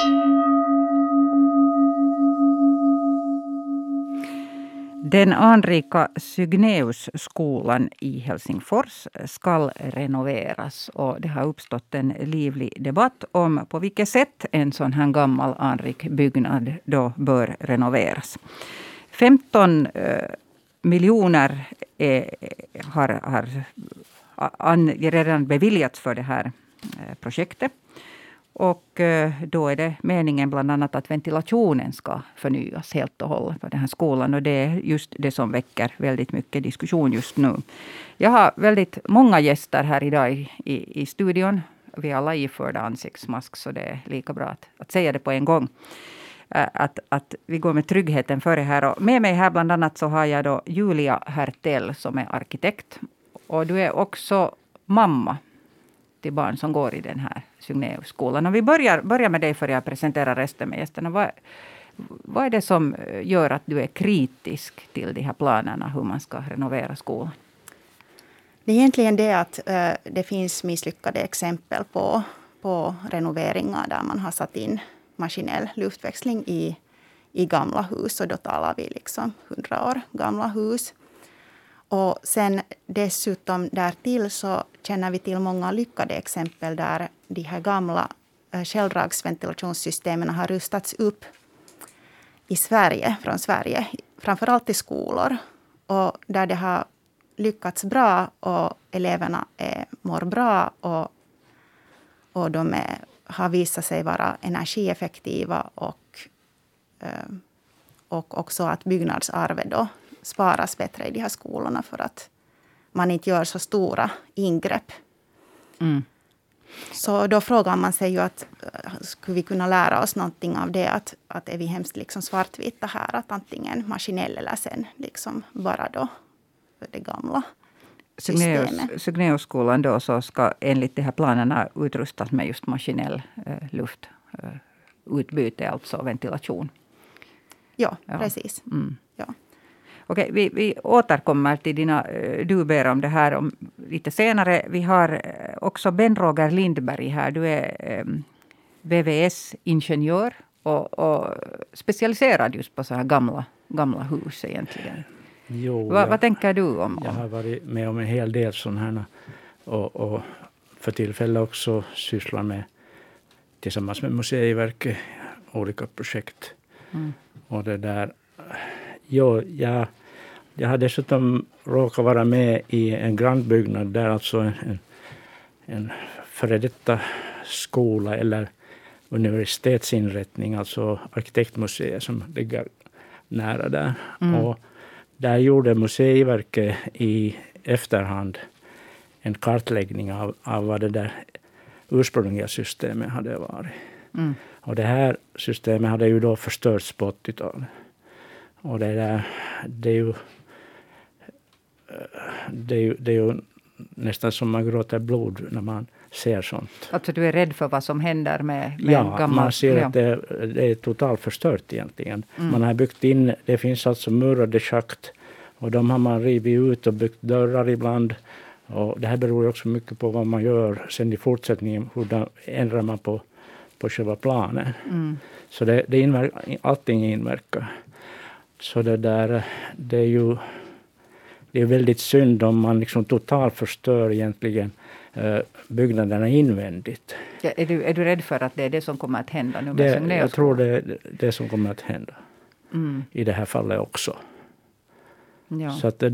Den anrika Cygneusskolan i Helsingfors ska renoveras och det har uppstått en livlig debatt om på vilket sätt en sån här gammal anrik byggnad då bör renoveras. 15 miljoner har redan beviljats för det här projektet. Och då är det meningen bland annat att ventilationen ska förnyas helt och hållet på den här skolan. Och det är just det som väcker väldigt mycket diskussion just nu. Jag har väldigt många gäster här idag i studion. Vi är alla iförda ansiktsmask, så det är lika bra att säga det på en gång. Att vi går med tryggheten före här. Och med mig här bland annat så har jag då Julia Hertell som är arkitekt. Och du är också mamma till barn som går i den här Cygneusskolan. Och vi börjar med dig för jag presenterar resten med gästerna. Vad är det som gör att du är kritisk till de här planerna hur man ska renovera skolan? Det är egentligen det att det finns misslyckade exempel på renoveringar där man har satt in maskinell luftväxling i gamla hus. Och då talar vi liksom 100 år gamla hus. Och sen dessutom därtill så känner vi till många lyckade exempel där de här gamla källdragsventilationssystemen har rustats upp från Sverige, framförallt i skolor. Och där det har lyckats bra och eleverna mår bra och de har visat sig vara energieffektiva och också att byggnadsarvet då sparas bättre i de här skolorna för att man inte gör så stora ingrepp. Mm. Så då frågar man sig ju att skulle vi kunna lära oss någonting av det att är vi hemskt liksom svartvita här att antingen maskinell eller sen liksom bara då det gamla systemet. Cygneusskolan då så ska enligt de här planerna utrustas med just maskinell luftutbyte, alltså ventilation. Ja, precis. Mm. Ja. Okej, vi återkommer till dina dubier om det här lite senare. Vi har också Ben-Roger Lindberg här. Du är VVS-ingenjör och specialiserad just på så här gamla hus egentligen. Jo, vad tänker du om? Jag har varit med om en hel del sådana här och för tillfället också sysslar med tillsammans med Museiverket olika projekt. Mm. Och det där... Jo, jag har dessutom råkat vara med i en grannbyggnad där alltså en före detta skola eller universitetsinrättning, alltså arkitektmuseet som ligger nära där. Mm. Och där gjorde Museiverket i efterhand en kartläggning av vad det där ursprungliga systemet hade varit. Mm. Och det här systemet hade ju då förstörts på 80-talet. Och det är ju nästan som man gråter blod när man ser sånt. Alltså du är rädd för vad som händer med gammal... man ser att det är totalt förstört egentligen. Mm. Man har byggt in, det finns alltså murade schakt och de har man rivit ut och byggt dörrar ibland. Och det här beror också mycket på vad man gör sen i fortsättningen, hur ändrar man på själva planen. Mm. Så allting inverkar. Så det är väldigt synd om man liksom totalt förstör egentligen byggnaderna invändigt. Ja, är du rädd för att det är det som kommer att hända nu med Cygneusskolan? Jag tror det är det som kommer att hända. Mm. I det här fallet också. Ja. Så att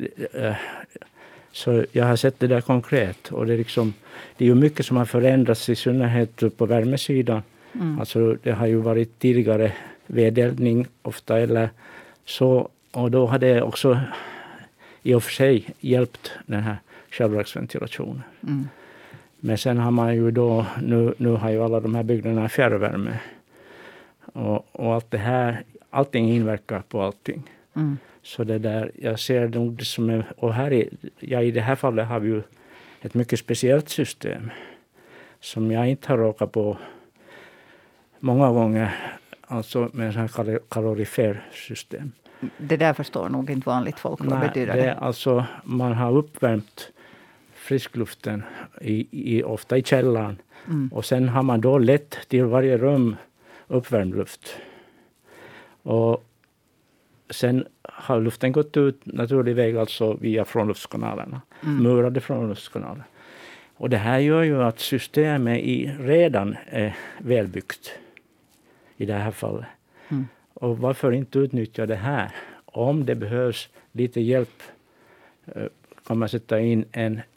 så jag har sett det där konkret och det är ju mycket som har förändrats i synnerhet på värmesidan. Mm. Alltså det har ju varit tidigare vedeldning ofta eller så, och då hade det också i och för sig hjälpt den här självdragsventilationen. Mm. Men sen har man ju då, nu har ju alla de här byggnaderna fjärrvärme. Och allt det här, allting inverkar på allting. Mm. Så det där, jag ser nog det som och i det här fallet har vi ju ett mycket speciellt system som jag inte har råkat på många gånger, alltså med en sån här kalorifersystem. Det där förstår nog inte vanligt folk. Vad betyder det? Alltså, man har uppvärmt friskluften ofta i källaren. Mm. Och sen har man då lett till varje rum uppvärmd luft. Och sen har luften gått ut naturlig väg, alltså via frånluftskanalerna. Murade frånluftskanaler. Och det här gör ju att systemet redan är välbyggt i det här fallet. Och varför inte utnyttja det här? Om det behövs lite hjälp kan man sätta in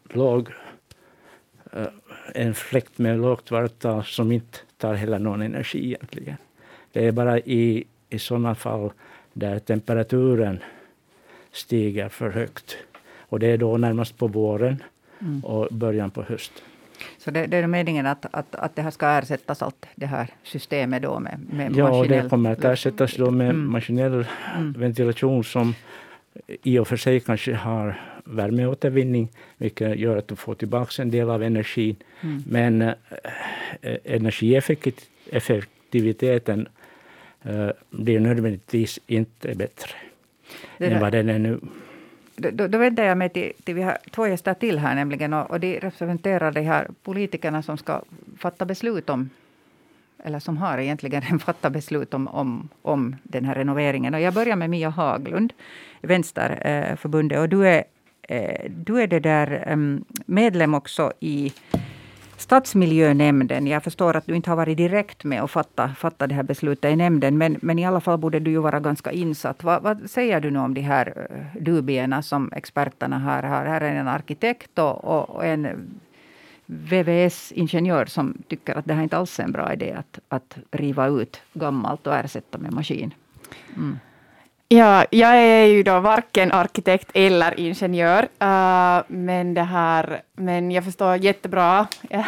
en fläkt med lågt varvtal som inte tar heller någon energi egentligen. Det är bara i sådana fall där temperaturen stiger för högt. Och det är då närmast på våren och början på höst. Så det är meningen att det här ska ersättas allt det här systemet då med maskinell... Ja, det kommer att ersättas då med maskinell ventilation som i och för sig kanske har värmeåtervinning, vilket gör att du får tillbaka en del av energin. Men energieffektiviteten blir nödvändigtvis inte bättre än vad den är nu. Då vänder jag mig till vi har 2 gäster till här nämligen, och de representerar de här politikerna som ska fatta beslut om, eller som har egentligen fattat beslut om den här renoveringen. Och jag börjar med Mia Haglund, Vänsterförbundet, och du är det där medlem också i Stadsmiljönämnden. Jag förstår att du inte har varit direkt med att fatta det här beslutet i nämnden, men i alla fall borde du ju vara ganska insatt. Vad säger du nu om de här dubierna som experterna har? Här är en arkitekt och en VVS-ingenjör som tycker att det här inte alls är en bra idé att riva ut gammalt och ersätta med maskin. Ja, jag är ju då varken arkitekt eller ingenjör, men jag förstår jättebra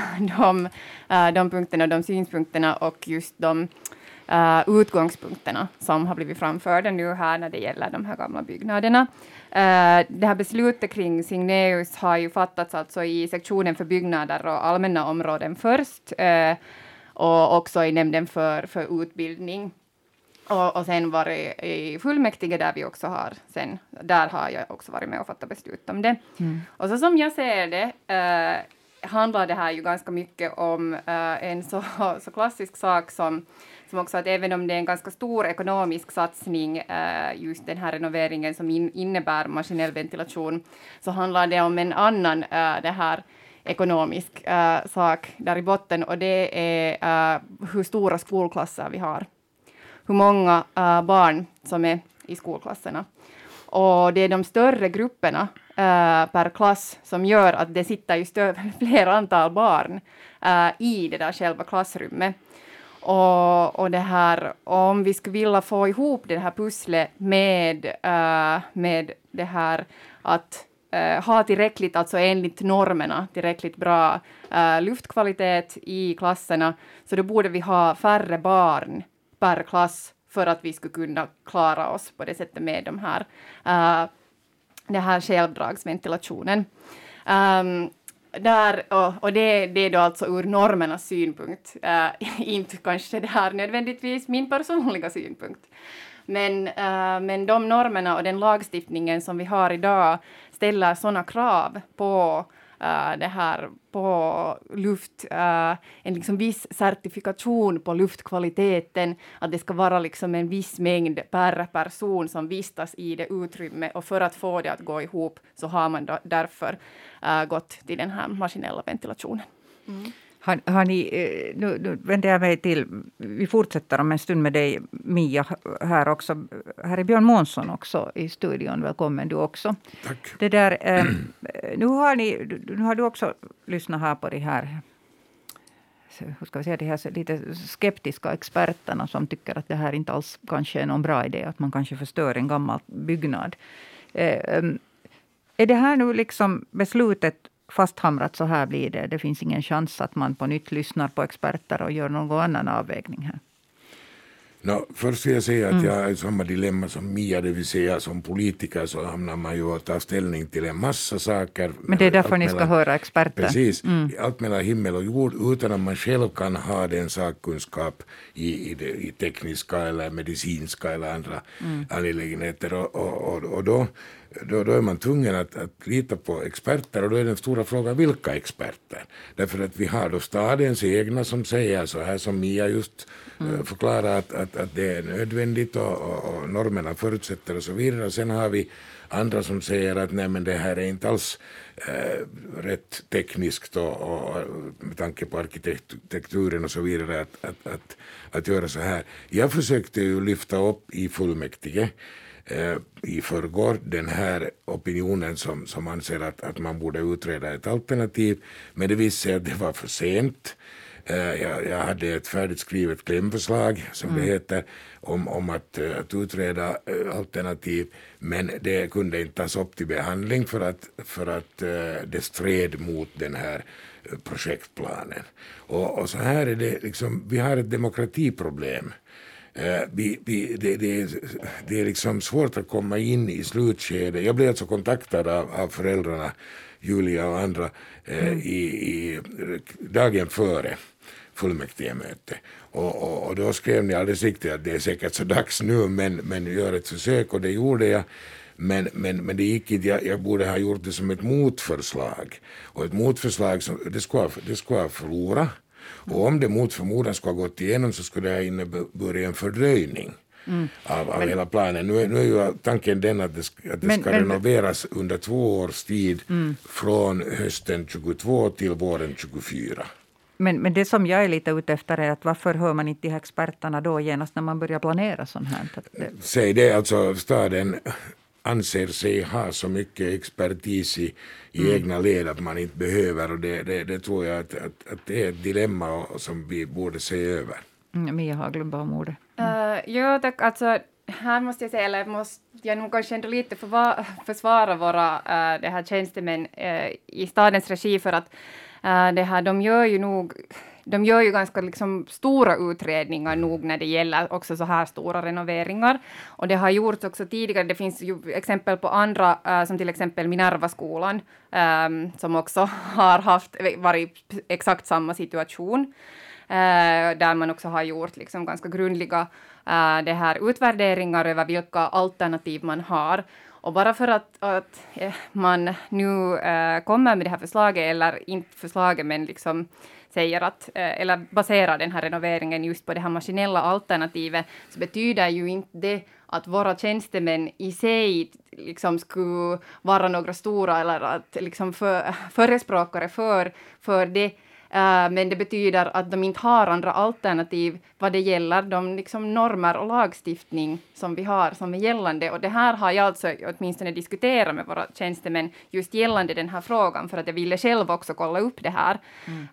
de punkterna, de synpunkterna och just de utgångspunkterna som har blivit framförda nu här när det gäller de här gamla byggnaderna. Det här beslutet kring Signeus har ju fattats alltså i sektionen för byggnader och allmänna områden först, och också i nämnden för utbildning. Och sen var det i fullmäktige där vi också har där har jag också varit med och fattat beslut om det. Och så som jag ser det handlar det här ju ganska mycket om en så klassisk sak som också att även om det är en ganska stor ekonomisk satsning, just den här renoveringen som innebär maskinell ventilation, så handlar det om en annan det här ekonomisk sak där i botten, och det är hur stora skolklasser vi har. Hur många barn som är i skolklasserna. Och det är de större grupperna per klass som gör att det sitter just fler antal barn i det där själva klassrummet. Och det här, om vi skulle vilja få ihop det här pusslet med det här att ha tillräckligt, alltså enligt normerna, tillräckligt bra luftkvalitet i klasserna, så då borde vi ha färre barn per klass för att vi skulle kunna klara oss på det sättet med det här självdragsventilationen. Och det är då alltså ur normernas synpunkt, inte kanske det här nödvändigtvis min personliga synpunkt. Men de normerna och den lagstiftningen som vi har idag ställer sådana krav på det här på luft, en liksom viss certifikation på luftkvaliteten, att det ska vara liksom en viss mängd per person som vistas i det utrymme, och för att få det att gå ihop så har man därför gått till den här maskinella ventilationen. Har ni, nu vänder jag mig till, vi fortsätter om en stund med dig Mia här också. Här är Björn Månsson också i studion, välkommen du också. Tack. Det där, nu har du också lyssnat här på de här, hur ska vi säga, de här lite skeptiska experterna som tycker att det här inte alls kanske är någon bra idé, att man kanske förstör en gammal byggnad. Är det här nu liksom beslutet fasthamrat, så här blir det? Det finns ingen chans att man på nytt lyssnar på experter och gör någon annan avvägning här? Först vill jag säga att jag är i samma dilemma som Mia, det vill säga som politiker så hamnar man ju att ta ställning till en massa saker. Men det är därför ni ska höra experter. Precis, allt mellan himmel och jord, utan att man själv kan ha den sakkunskap i tekniska eller medicinska eller andra angelägenheter. Och då då är man tvungen att lita på experter, och då är den stora frågan vilka experter. Därför att vi har då stadens egna som säger så här som Mia just förklarar att det är nödvändigt och normerna förutsätter och så vidare. Och sen har vi andra som säger att nej, men det här är inte alls rätt tekniskt och med tanke på arkitekturen och så vidare att göra så här. Jag försökte ju lyfta upp i fullmäktige i förrgår den här opinionen som anser att man borde utreda ett alternativ, men det visade sig att det var för sent. Jag hade ett färdigt skrivet klämförslag som det heter om att utreda alternativ, men det kunde inte tas upp till behandling för att det stred mot den här projektplanen. Och så här är det liksom, vi har ett demokratiproblem. Det är liksom svårt att komma in i slutskedet. Jag blev alltså kontaktad av föräldrarna, Julia och andra, i dagen före fullmäktigemöte. Och då skrev ni alldeles riktigt att det är säkert så dags nu, men gör ett försök, och det gjorde jag. Men det gick inte, jag borde ha gjort det som ett motförslag. Och ett motförslag, det skulle förlora. Och om det mot förmodan skulle ha gått igenom så skulle det ha inneburit en fördröjning av hela planen. Nu är ju tanken den att det ska renoveras under 2 års tid från hösten 22 till våren 24. Men det som jag är lite ute efter är att varför hör man inte de här experterna då genast när man börjar planera sånt här? Säg det, alltså staden anser sig ha så mycket expertis i egna led att man inte behöver, och det tror jag att det är ett dilemma som vi borde se över. Mia Haglund om ordet. Ja, tack. Alltså, här måste jag säga, eller måste jag nog kanske ändå lite försvara våra det här tjänstemän i stadens regi, för att det här, de gör ju ganska liksom stora utredningar nog när det gäller också så här stora renoveringar. Och det har gjorts också tidigare. Det finns ju exempel på andra, som till exempel Minerva-skolan, som också har varit exakt samma situation. Där man också har gjort liksom ganska grundliga det här utvärderingar över vilka alternativ man har. Och bara för att man nu kommer med det här förslaget, eller inte förslaget, men liksom säger att, eller baserar den här renoveringen just på det här maskinella alternativet, så betyder ju inte det att våra tjänstemän i sig liksom skulle vara några stora eller att liksom förespråkare för det. Men det betyder att de inte har andra alternativ vad det gäller de liksom normer och lagstiftning som vi har som är gällande. Och det här har jag alltså åtminstone diskuterat med våra tjänstemän just gällande den här frågan, för att jag ville själv också kolla upp det här.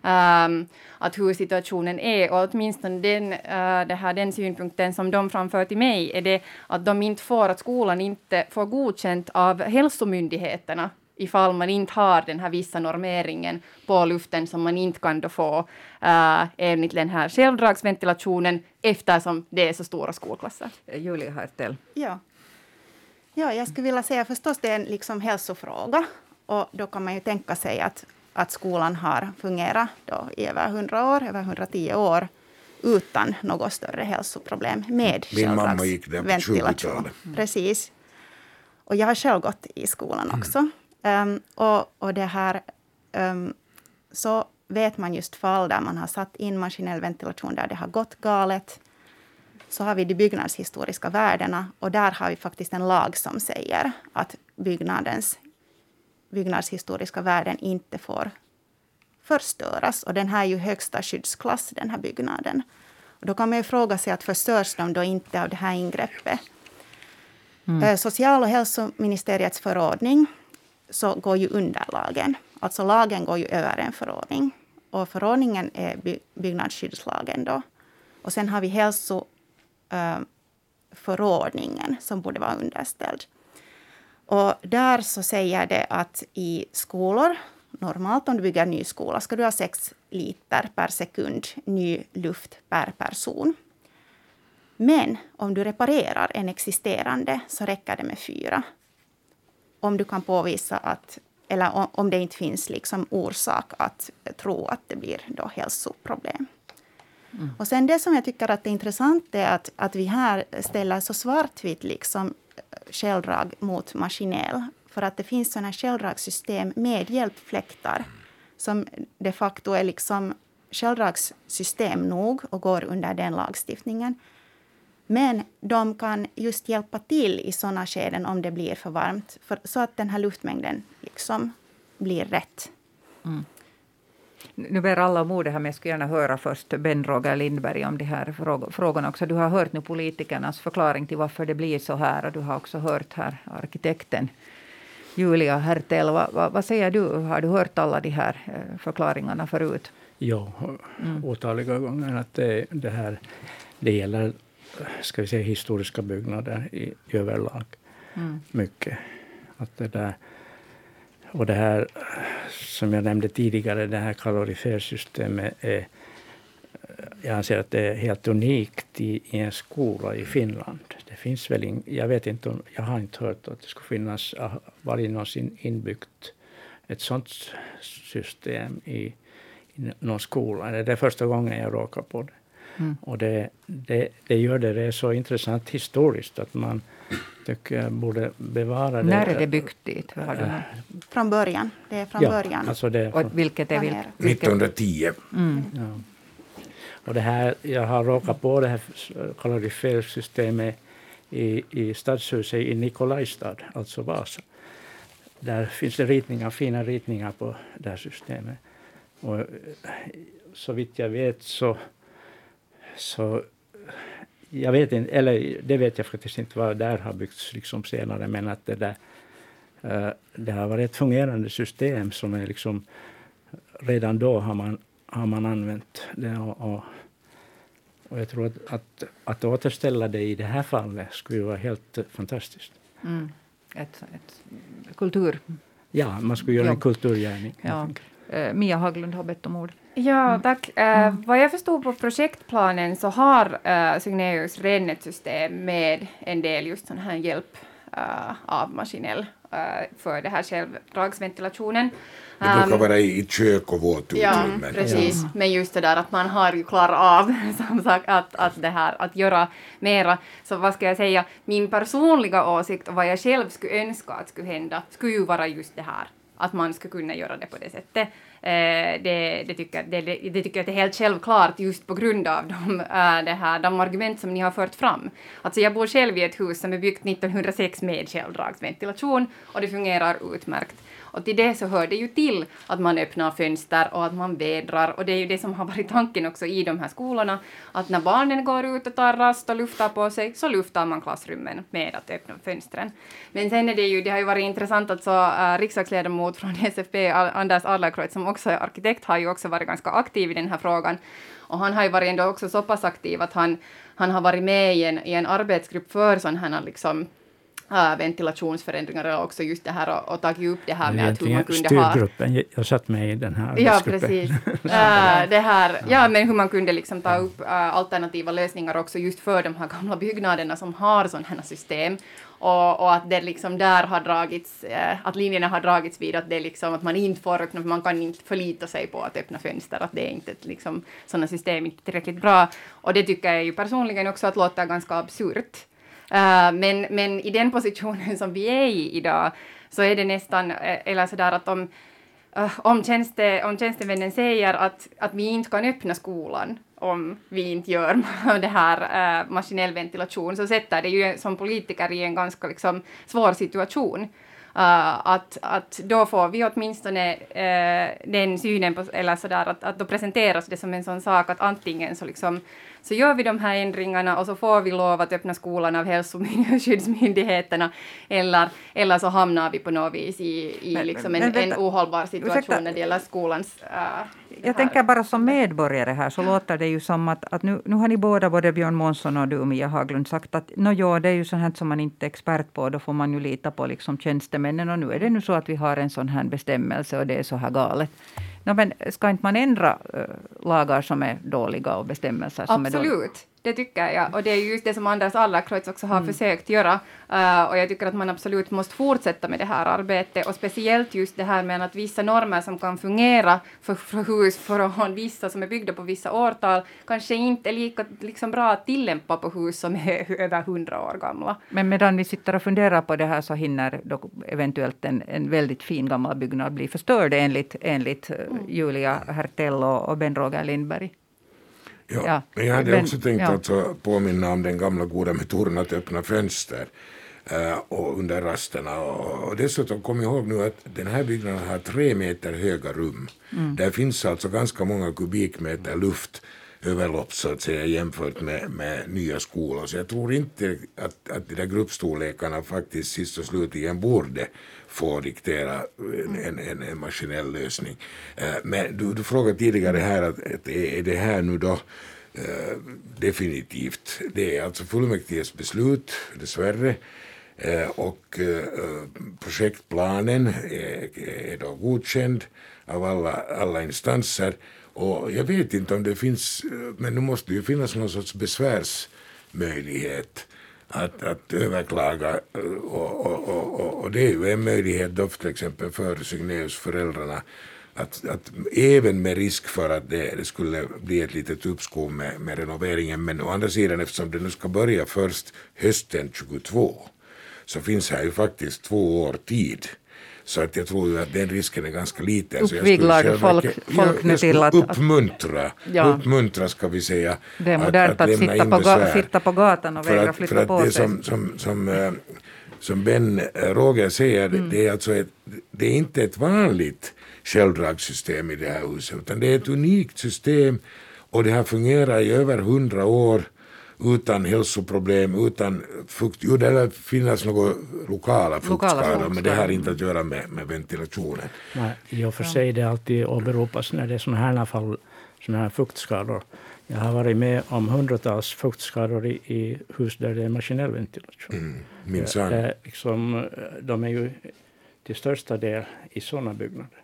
Att hur situationen är, och åtminstone den synpunkten som de framför till mig är det att att skolan inte får godkänt av hälsomyndigheterna ifall man inte har den här vissa normeringen på luften som man inte kan då få enligt den här självdragsventilationen, eftersom det är så stora skolklasser. Julia Hartel. Ja, jag skulle vilja säga förstås det är en liksom hälsofråga, och då kan man ju tänka sig att skolan har fungerat då i över 110 år utan något större hälsoproblem med självdragsventilation. Precis. Och jag har själv gått i skolan också. Och det här, så vet man just fall där man har satt in maskinell ventilation där det har gått galet. Så har vi de byggnadshistoriska värdena, och där har vi faktiskt en lag som säger att byggnadshistoriska värden inte får förstöras. Och den här är ju högsta skyddsklass, den här byggnaden. Och då kan man ju fråga sig att förstörs de då inte av det här ingreppet. Social- och hälsoministeriets förordning så går ju under lagen. Alltså lagen går ju över en förordning. Och förordningen är byggnadsskyddslagen då. Och sen har vi hälsoförordningen som borde vara underställd. Och där så säger det att i skolor, normalt om du bygger en ny skola, ska du ha 6 liter per sekund ny luft per person. Men om du reparerar en existerande så räcker det med 4. Om du kan påvisa eller om det inte finns liksom orsak att tro att det blir då hälsoproblem. Och sen det som jag tycker att är intressant är att vi här ställer så svartvitt liksom självdrag mot maskinell. För att det finns sådana självdragssystem med hjälpfläktar som de facto är liksom självdragssystem nog och går under den lagstiftningen. Men de kan just hjälpa till i sådana skeden om det blir för varmt. Så att den här luftmängden liksom blir rätt. Mm. Nu ber alla om ordet här, men jag skulle gärna höra först Ben Roger Lindberg om de här frågorna också. Du har hört nu politikernas förklaring till varför det blir så här, och du har också hört här arkitekten Julia Hertel. Vad säger du? Har du hört alla de här förklaringarna förut? Ja, otaliga gånger att det gäller, ska vi säga, historiska byggnader i överlag. Mycket. Att det här, som jag nämnde tidigare, det här kalorifersystemet jag anser att det är helt unikt i en skola i Finland. Det finns väl jag vet inte, jag har inte hört att det skulle finnas, varit någonsin inbyggt ett sådant system i någon skola. Det är första gången jag råkar på det. Och det gör det är så intressant historiskt att man tycker jag borde bevara det. När är det byggt dit? Från början. Det är från början. Alltså och vilket är 1910. Ja. Och det här, jag har råkat på det här kalorifersystemet i stadshuset i Nikolajstad, alltså Vasa. Där finns det fina ritningar på det här systemet. Och så vitt jag vet så jag vet inte, eller det vet jag faktiskt inte vad där har byggts liksom senare, men att det har varit ett fungerande system som är liksom, redan då har man använt det, och jag tror att återställa det i det här fallet skulle vara helt fantastiskt. Ett kultur. Ja, man skulle göra en kulturgärning. Ja. Mia Haglund har bett om ord. Ja, tack. Vad jag förstod på projektplanen så har Signeus redan ett system med en del just sån här hjälp av maskinell för det här självdragsventilationen. Det brukar vara i kök och våtutrymmen. Ja, precis. Ja. Men just det där att man har ju klarat av som sagt, att göra mera. Så vad ska jag säga, min personliga åsikt och vad jag själv skulle önska att skulle hända skulle ju vara just det här. Att man ska kunna göra det på det sättet. Det tycker jag att det är helt självklart just på grund av de argument som ni har fört fram. Alltså jag bor själv i ett hus som är byggt 1906 med självdragsventilation och det fungerar utmärkt. Och till det så hör det ju till att man öppnar fönster och att man vädrar. Och det är ju det som har varit tanken också i de här skolorna. Att när barnen går ut och tar rast och luftar på sig så luftar man klassrummen med att öppna fönstren. Men sen är det har ju varit intressant att så riksdagsledamot från SFP, Anders Adlercreutz, som också är arkitekt, har ju också varit ganska aktiv i den här frågan. Och han har ju varit ändå också så pass aktiv att han har varit med i en arbetsgrupp för sån här liksom ventilationsförändringar och också just det här och tagit upp det här med att hur man kunde styrgruppen, jag satt med i den här arbetsgruppen. Ja, precis. Det här, men hur man kunde liksom ta upp alternativa lösningar också just för de här gamla byggnaderna som har sådana här system. Och att det liksom där har dragits, att linjerna har dragits vid att det liksom att man inte får öppna, man kan inte förlita sig på att öppna fönster, att det är inte liksom sådana system inte tillräckligt bra. Och det tycker jag ju personligen också att låter ganska absurt. Men i den positionen som vi är i idag så är det nästan, eller sådär att om tjänstemännen säger att vi inte kan öppna skolan om vi inte gör det här maskinell ventilation, så sätter det ju som politiker i en ganska liksom svår situation. Att då får vi åtminstone den synen på, eller sådär att då presenteras det som en sån sak att antingen så gör vi de här ändringarna och så får vi lov att öppna skolan av hälsoskyddsmyndigheterna eller så hamnar vi på något vis i liksom en ohållbar situation när det gäller skolans jag tänker bara som medborgare här så låter det ju som att nu har ni båda, både Björn Månsson och du Mia Haglund, sagt att det är ju sånt här som man inte är expert på, då får man ju lita på liksom tjänstemännen, och nu är det nu så att vi har en sån här bestämmelse och det är så här galet. Men ska inte man ändra lagar som är dåliga och bestämmelser som är dåliga? Absolut. det tycker jag. Och det är just det som Anders Allerkreutz också har försökt göra. Och jag tycker att man absolut måste fortsätta med det här arbetet. Och speciellt just det här med att vissa normer som kan fungera för hus från vissa som är byggda på vissa årtal kanske inte är lika liksom bra att tillämpa på hus som är över 100 år gamla. Men medan vi sitter och funderar på det här så hinner då eventuellt en väldigt fin gammal byggnad bli förstörd enligt Julia Hertell och Ben-Roger Lindberg. Ja, men jag hade också tänkt att påminna om den gamla goda metoden att öppna fönster och under rasterna. Och dessutom kom jag ihåg nu att den här byggnaden har 3 meter höga rum. Där finns alltså ganska många kubikmeter luftöverlopp så att säga jämfört med nya skolor. Så jag tror inte att de där gruppstorlekarna faktiskt sist och slutligen borde få diktera en maskinell lösning. Men du frågade tidigare här att är det här nu då definitivt. Det är alltså fullmäktiges beslut dessvärre och projektplanen är då godkänd av alla instanser. Och jag vet inte om det finns, men nu måste ju finnas någon sorts besvärsmöjlighet att överklaga och det är ju en möjlighet då till exempel för Signéus-föräldrarna att även med risk för att det skulle bli ett litet uppskov med renoveringen, men å andra sidan eftersom det nu ska börja först hösten 22 så finns här ju faktiskt 2 år tid. Så att jag tror ju att den risken är ganska liten. Uppviglar folk nu till att uppmuntra ska vi säga. Det är modernt att sitta på gatan och vägra flytta på sig. Som Ben Roger säger, det är inte ett vanligt självdragssystem i det här huset, utan det är ett unikt system och det har fungerat i över 100 år utan hälsoproblem, utan fukt. Jo, det finns några lokala fuktskador, men det har inte att göra med ventilationen. Nej, i och för sig det alltid åberopas när det är sådana här fall, sådana här fuktskador. Jag har varit med om hundratals fuktskador i hus där det är maskinell ventilation. Minsann. De är ju till största del i sådana byggnader.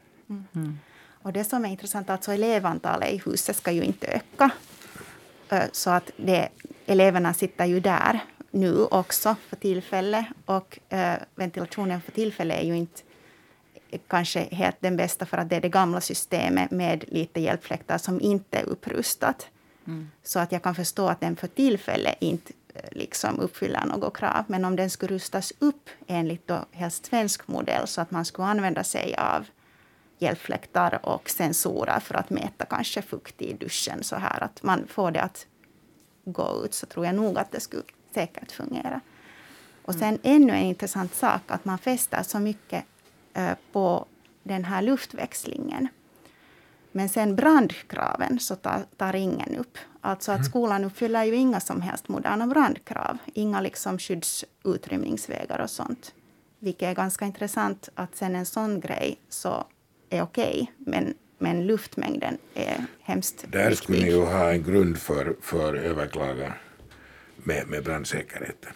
Och det som är intressant, alltså elevantalet i huset ska ju inte öka. Så att eleverna sitter ju där nu också för tillfället. Och ventilationen för tillfället är ju inte kanske helt den bästa för att det är det gamla systemet med lite hjälpfläktar som inte är upprustat. Så att jag kan förstå att den för tillfället inte liksom uppfyller något krav. Men om den skulle rustas upp enligt då helst svensk modell så att man skulle använda sig av hjälpfläktar och sensorer för att mäta kanske fukt i duschen så här att man får det att gå ut, så tror jag nog att det skulle säkert fungera. Och sen ännu en intressant sak att man fäster så mycket på den här luftväxlingen. Men sen brandkraven så tar ingen upp. Alltså att skolan uppfyller ju inga som helst moderna brandkrav. Inga liksom skyddsutrymningsvägar och sånt. Vilket är ganska intressant att sen en sån grej så är okej. Men luftmängden är hemskt där viktig. skulle ni ju ha en grund för överklagan med brandsäkerheten.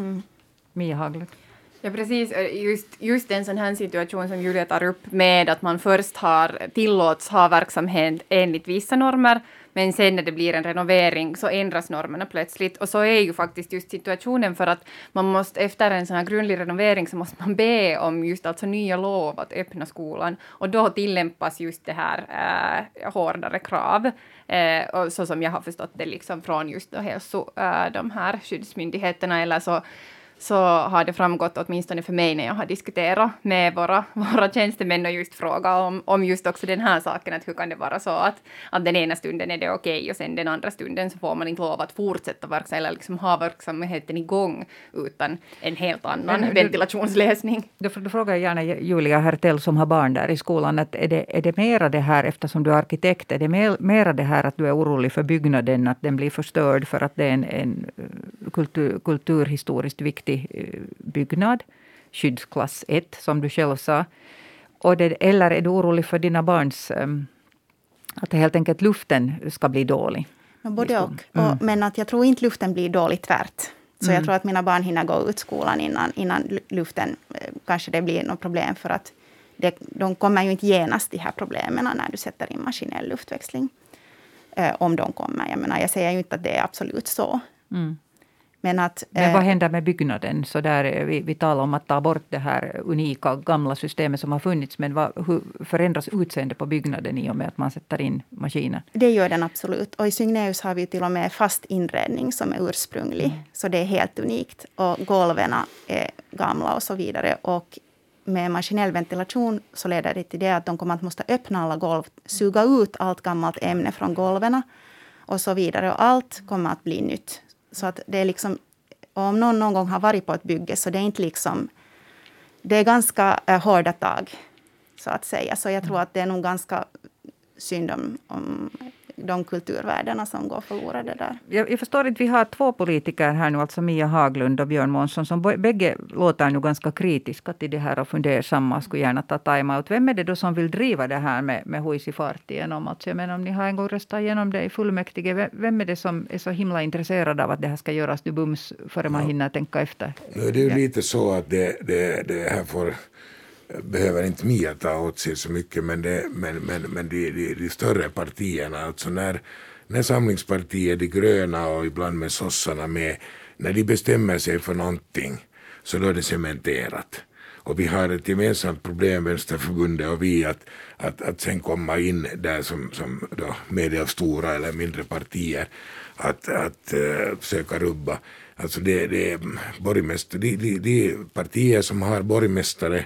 Mia Haglund. Ja, precis. Just en sån här situation som Julia tar upp med att man först tillåts ha verksamhet enligt vissa normer, men sen när det blir en renovering så ändras normerna plötsligt. Och så är ju faktiskt just situationen för att man måste efter en sån här grundlig renovering så måste man be om just alltså nya lov att öppna skolan. Och då tillämpas just det här hårdare krav. Och så som jag har förstått det liksom från just då de här skyddsmyndigheterna eller så har det framgått åtminstone för mig när jag har diskuterat med våra tjänstemän och just frågat om just också den här saken, att hur kan det vara så att den ena stunden är det okej och sen den andra stunden så får man inte lov att fortsätta eller liksom ha verksamheten igång utan en helt annan ventilationslösning. Då frågar jag gärna Julia Hertell som har barn där i skolan, att är det mera det här, eftersom du är arkitekt, är det mera det här att du är orolig för byggnaden, att den blir förstörd för att det är en kulturhistoriskt viktig byggnad, skyddsklass 1 som du själv sa. Eller är du orolig för dina barns att helt enkelt luften ska bli dålig? Både och. Men att jag tror inte luften blir dålig tvärt. Så jag tror att mina barn hinner gå ut skolan innan luften kanske det blir något problem, för att de kommer ju inte genast de här problemen när du sätter in maskinell luftväxling. om de kommer. Jag menar, jag säger ju inte att det är absolut så. Men vad händer med byggnaden? Så där, vi talar om att ta bort det här unika gamla systemet som har funnits. Men hur förändras utseende på byggnaden i och med att man sätter in maskinen? Det gör den absolut. Och i Signeus har vi till och med fast inredning som är ursprunglig. Så det är helt unikt. Och golven är gamla och så vidare. Och med maskinell ventilation så leder det till det att de kommer att måste öppna alla golv. Suga ut allt gammalt ämne från golven och så vidare. Och allt kommer att bli nytt. Så att det är liksom, om någon gång har varit på ett bygge så det är inte liksom, det är ganska hårda tag så att säga. Så jag tror att det är nog ganska synd om de kulturvärdena som går förlorade där. Jag förstår att vi har 2 politiker här nu, alltså Mia Haglund och Björn Månsson, som bägge låter nu ganska kritiska till det här och fundersamma, skulle gärna ta time-out. Vem är det då som vill driva det här med huis i fart igenom? Alltså, jag menar, om ni har en gång röstat igenom det i fullmäktige, vem är det som är så himla intresserad av att det här ska göras nu bums före man hinner tänka efter? Nu är det ju lite så att det här behöver inte Mia ta åt sig så mycket, men de större partierna, alltså när Samlingspartiet, de gröna och ibland med sossarna med, när de bestämmer sig för någonting så då är det cementerat. Och vi har ett gemensamt problem, Vänsterförbundet och vi, att sen komma in där som då med av stora eller mindre partier att försöka rubba. Alltså det är borgmästare, de partier som har borgmästare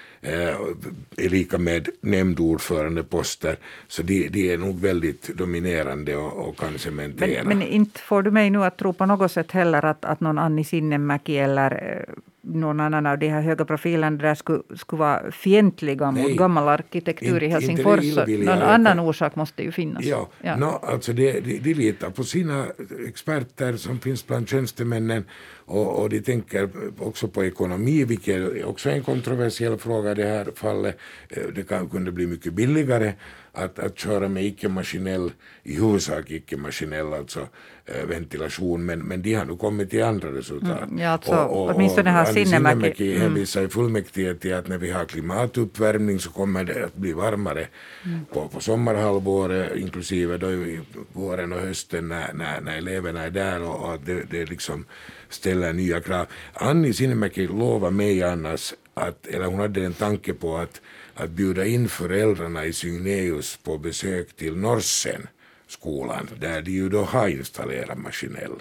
är lika med nämndordförandeposter, så de är nog väldigt dominerande och kan cementera. Men inte får du mig nu att tro på något sätt heller att någon Anni Sinnemäki eller någon annan av de här höga profilerna där skulle vara fientliga mot gammal arkitektur i Helsingfors. Någon annan orsak måste ju finnas. Ja. Alltså de litar på sina experter som finns bland tjänstemännen och de tänker också på ekonomi, vilket också är en kontroversiell fråga i det här fallet. Det kunde bli mycket billigare att köra med icke-maskinell, i huvudsak icke-maskinell alltså ventilation, men de har nu kommit till andra resultat. Åtminstone har Sinnemäki hänvisar i fullmäktige till att när vi har klimatuppvärmning så kommer det att bli varmare på sommarhalvåret, inklusive då i våren och hösten när eleverna är där och det liksom ställer nya krav. Anni Sinnemäki lovade mig annars eller hon hade en tanke på att bjuda in föräldrarna i Signeus på besök till Norsen skolan, där de ju då har installerat maskinell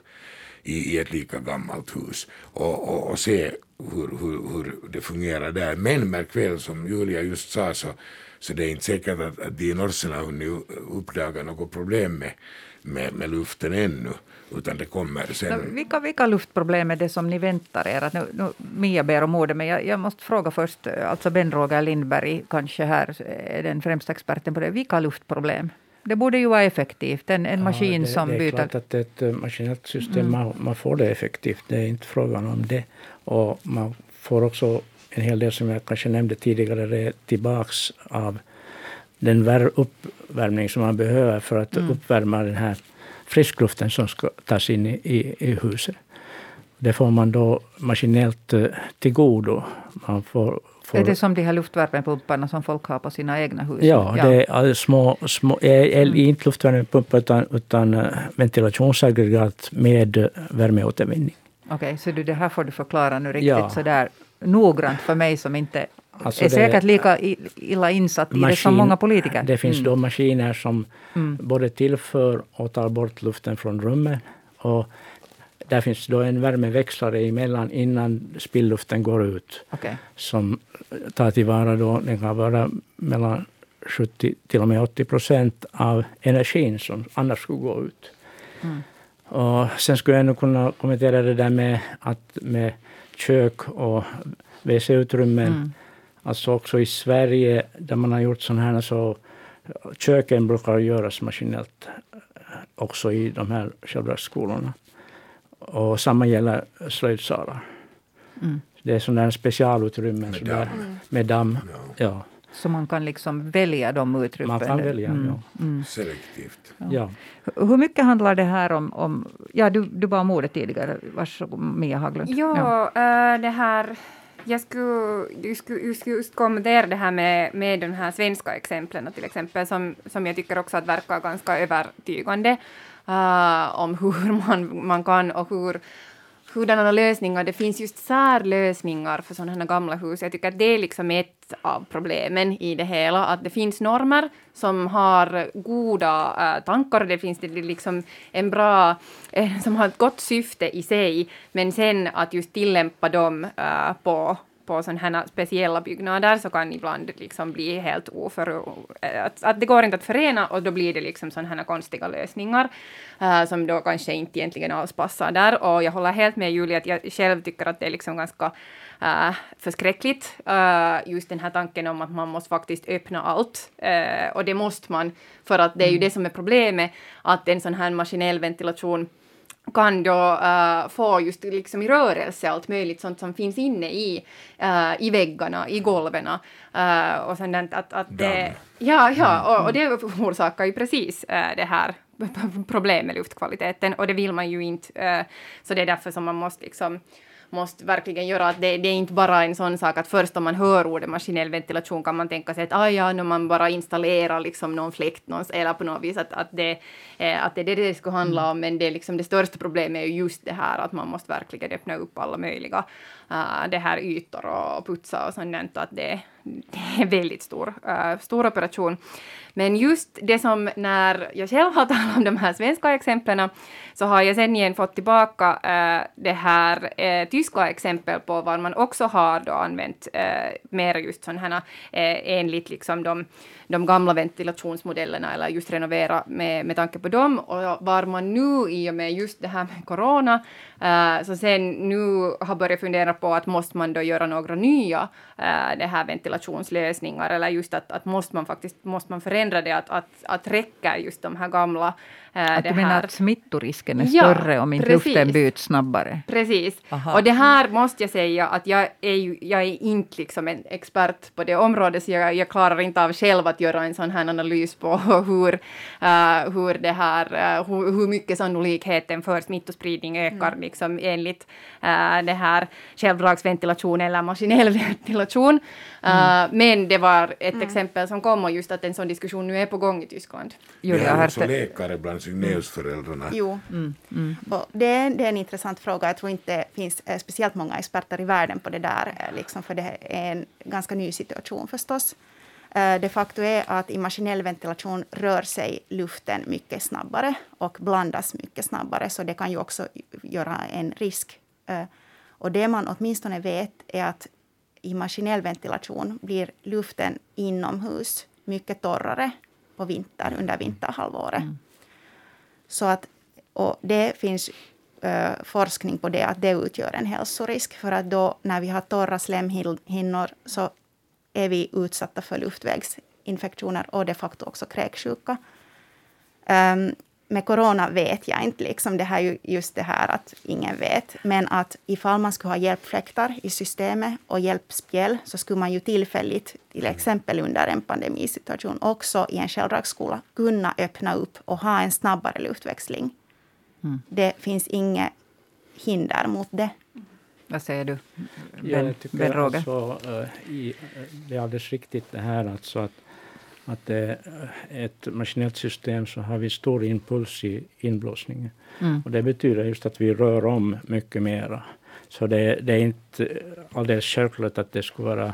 i ett lika gammalt hus och se hur det fungerar där. Men märk väl, som Julia just sa, så det är inte säkert att de i Norsen har hunnit uppdaga något problem med luften ännu, utan det kommer sen. Vilka luftproblem är det som ni väntar er? Att nu Mia ber om ordet, men jag måste fråga först, alltså Ben-Roger Lindberg kanske här är den främsta experten på det. Vilka luftproblem? Det borde ju vara effektivt, en maskin som byter. Det är klart att ett maskinellt system, man får det effektivt, det är inte frågan om det. Och man får också en hel del, som jag kanske nämnde tidigare, tillbaks av den uppvärmning som man behöver för att uppvärma den här friskluften som ska tas in i huset. Det får man då maskinellt till godo. Man får är det som de här luftvärmepumparna som folk har på sina egna hus? Ja. Det är små inte luftvärmepumpar utan ventilationsaggregat med värmeåtervinning. Okej, så det här får du förklara nu riktigt så där noggrant för mig som inte är säkert lika illa insatt i det som många politiker. Det finns då maskiner som både tillför och tar bort luften från rummet. Och där finns då en värmeväxlare emellan innan spillluften går ut. Okay. Som tar tillvara då, den kan vara mellan 70 till och med 80% av energin som annars skulle gå ut. Och sen skulle jag nog kunna kommentera det där med kök och WC-utrymmen. Alltså också i Sverige där man har gjort sådana här, så köken brukar göras maskinellt också i de här självverksskolorna. Och samma gäller slöjdsalar. Det är sådana här specialutrymmen med damm. Ja. Så man kan liksom välja de utrymmen? Man kan välja, selektivt. Ja. Hur mycket handlar det här om du var om ordet tidigare, varsågod Mia Haglund. Det här Jag skulle just kommentera det här med de här svenska exemplen till exempel, som jag tycker också att verkar ganska övertygande om hur man kan och hurdana lösningar. Det finns just särlösningar för sådana här gamla hus. Jag tycker att det är liksom ett av problemen i det hela, att det finns normer som har goda tankar, det finns det liksom en bra, som har ett gott syfte i sig, men sen att just tillämpa dem på sådana här speciella byggnader så kan ibland liksom bli helt att det går inte att förena, och då blir det liksom sådana här konstiga lösningar som då kanske inte egentligen alls passar där. Och jag håller helt med Julia att jag själv tycker att det är liksom ganska förskräckligt, just den här tanken om att man måste faktiskt öppna allt, och det måste man, för att det är ju det som är problemet, att en sån här maskinell ventilation kan då få just liksom i rörelse allt möjligt sånt som finns inne i väggarna, i golven. Och sånt att det, och det orsakar ju precis det här problem med luftkvaliteten, och det vill man ju inte. Så det är därför som man måste verkligen göra att det är inte bara en sån sak att först om man hör ordet maskinell ventilation kan man tänka sig att när man bara installerar liksom någon fläkt eller på något vis att det är det skulle handla om, men det är liksom det största problemet är ju just det här att man måste verkligen öppna upp alla möjliga det här ytor och putsa och sånt, att det är väldigt stor operation. Men just det som när jag själv har talat om de här svenska exemplen, så har jag sen igen fått tillbaka det här tyska exempel på var man också har då använt mer just sådana här enligt liksom de gamla ventilationsmodellerna, eller just renovera med tanke på dem, och var man nu i och med just det här med corona så sen nu har börjat fundera på att måste man då göra några nya det här ventilationslösningar, eller just att måste man förändra det att räcka just de här gamla att du menar att smittorisken är större om inte luften byts snabbare? Precis. Aha. Och det här måste jag säga att jag är inte liksom en expert på det området, så jag klarar inte av själv att göra en sån här analys på hur mycket sannolikheten för smittospridning ökar liksom enligt det här självdragsventilation eller maskinell ventilation. Men det var ett exempel som kom, och just att en sån diskussion nu är på gång i Tyskland. Vi har också läkare bland Signeusföräldrarna. Jo, och det är en intressant fråga. Jag tror inte det finns speciellt många experter i världen på det där, liksom, för det är en ganska ny situation förstås. Det faktum är att i maskinell ventilation rör sig luften mycket snabbare och blandas mycket snabbare, så det kan ju också göra en risk. Och det man åtminstone vet är att i maskinell ventilation blir luften inomhus mycket torrare på under vinterhalvåret. Så att, och det finns forskning på det, att det utgör en hälsorisk, för att då när vi har torra slemhinnor så är vi utsatta för luftvägsinfektioner och de facto också kräksjuka. Med corona vet jag inte, liksom, det här just det här att ingen vet, men att ifall man skulle ha hjälpfläktar i systemet och hjälpspjäll, så skulle man ju tillfälligt, till exempel under en pandemisituation, också i en självdragsskola kunna öppna upp och ha en snabbare luftväxling. Det finns inget hinder mot det. Vad säger du, Jag tycker alltså, det är alldeles riktigt det här, alltså att ett maskinellt system så har vi stor impuls i inblåsningen. Och det betyder just att vi rör om mycket mera. Så det är inte alldeles självklart att det skulle vara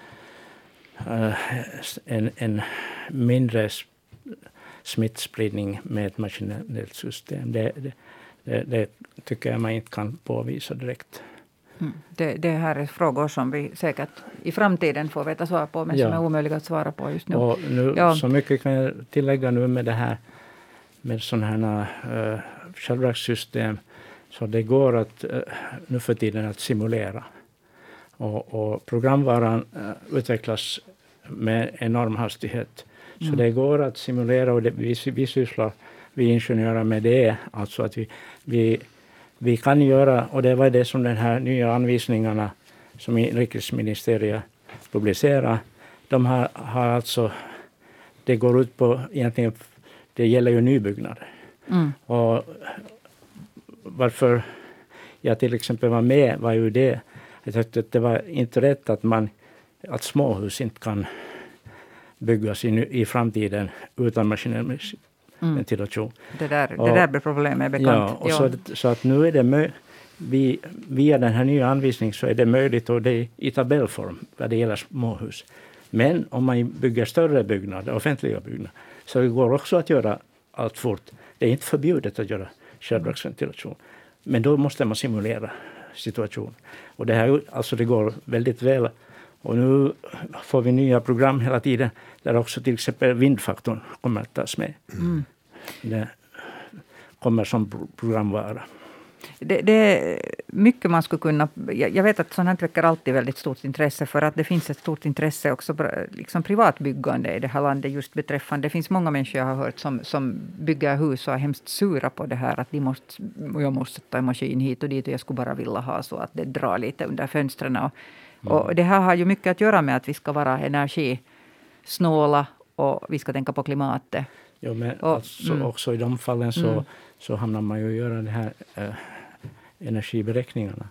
en mindre smittspridning med ett maskinellt system. Det tycker jag man inte kan påvisa direkt. Det här är frågor som vi säkert i framtiden får veta svar på, men som är omöjliga att svara på just nu. Och så mycket kan jag tillägga nu med det här med sådana här självdragssystem, så det går att nu för tiden att simulera. Och programvaran utvecklas med enorm hastighet. Så det går att simulera, och vi sysslar, vi ingenjörer med det, alltså att vi kan göra, och det var det som den här nya anvisningarna som inrikesministeriet publicerar, de har alltså, det går ut på egentligen, det gäller ju nybyggnader. Och varför jag till exempel var med var ju det, Jag tyckte att det var inte rätt att småhus inte kan byggas i framtiden utan maskinell ventilation. Det där blir problemet bekant. Ja, och så att nu är det via den här nya anvisningen så är det möjligt och det är i tabellform vad det gäller småhus. Men om man bygger större byggnader, offentliga byggnader, så det går också att göra allt fort. Det är inte förbjudet att göra självdragsventilation. Men då måste man simulera situationen. Och det går väldigt väl. Och nu får vi nya program hela tiden där också till exempel vindfaktorn kommer att tas med. Det kommer som programvara. Det är mycket man skulle kunna... Jag vet att sånt här väcker alltid väldigt stort intresse för att det finns ett stort intresse också liksom privatbyggande i det här landet just beträffande. Det finns många människor jag har hört som bygger hus och är hemskt sura på det här att jag måste ta en maskin hit och dit och jag skulle bara vilja ha så att det drar lite under fönstren. Och det här har ju mycket att göra med att vi ska vara energisnåla och vi ska tänka på klimatet. Ja, men också i de fallen så hamnar man ju göra de här energiberäkningarna.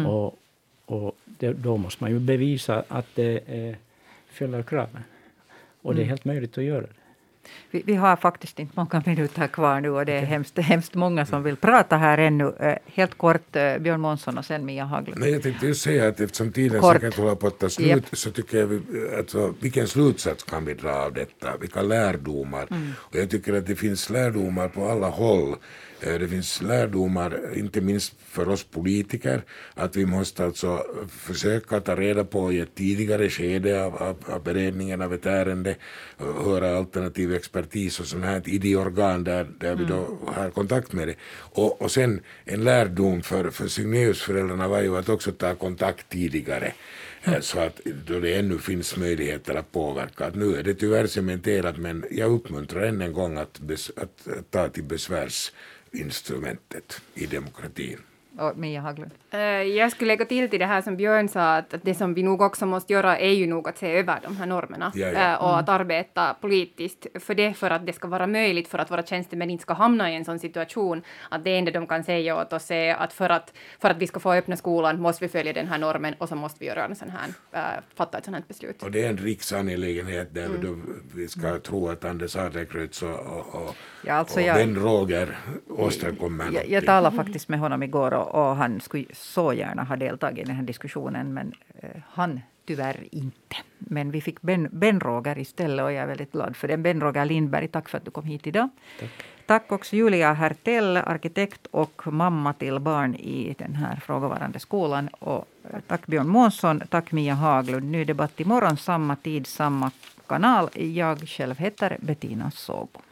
Och då måste man ju bevisa att det fyller kraven. Och det är helt möjligt att göra det. Vi har faktiskt inte många minuter kvar nu och det är hemskt många som vill prata här ännu. Helt kort, Björn Månsson och sen Mia Haglund. Nej, jag tänkte just säga att eftersom tiden säkert håller på att ta slut så tycker jag vilken slutsats kan vi dra av detta? Vilka lärdomar? Och jag tycker att det finns lärdomar på alla håll. Det finns lärdomar, inte minst för oss politiker, att vi måste alltså försöka ta reda på i ett tidigare skede av beredningen av ett ärende, höra alternativ expertis och sånt här i de organ där vi då har kontakt med det. Och sen en lärdom för Signeus-föräldrarna var ju att också ta kontakt tidigare. Så att då det ännu finns möjligheter att påverka. Att nu är det tyvärr cementerat, men jag uppmuntrar än en gång att ta till besvärsinstrumentet i demokratin. Och Mia Haglund. Jag skulle lägga till det här som Björn sa, att det som vi nog också måste göra är ju nog att se över de här normerna och att arbeta politiskt för att det ska vara möjligt för att våra tjänstemän inte ska hamna i en sån situation att det enda de kan säga åt oss är att för att vi ska få öppna skolan måste vi följa den här normen och så måste vi göra en sån här, fatta ett sånt här beslut. Och det är en riksangelägenhet där vi ska tro att Anders Adlercreutz och Ben Roger åstadkommer något. Jag talade faktiskt med honom igår och han skulle så gärna ha deltagit i den här diskussionen, men han tyvärr inte. Men vi fick Ben Roger istället och jag är väldigt glad för det. Ben Roger Lindberg, tack för att du kom hit idag. Tack också Julia Hertell, arkitekt och mamma till barn i den här frågevarande skolan. Och tack Björn Månsson, tack Mia Haglund. Ny debatt imorgon, samma tid, samma kanal. Jag själv heter Bettina Såbo.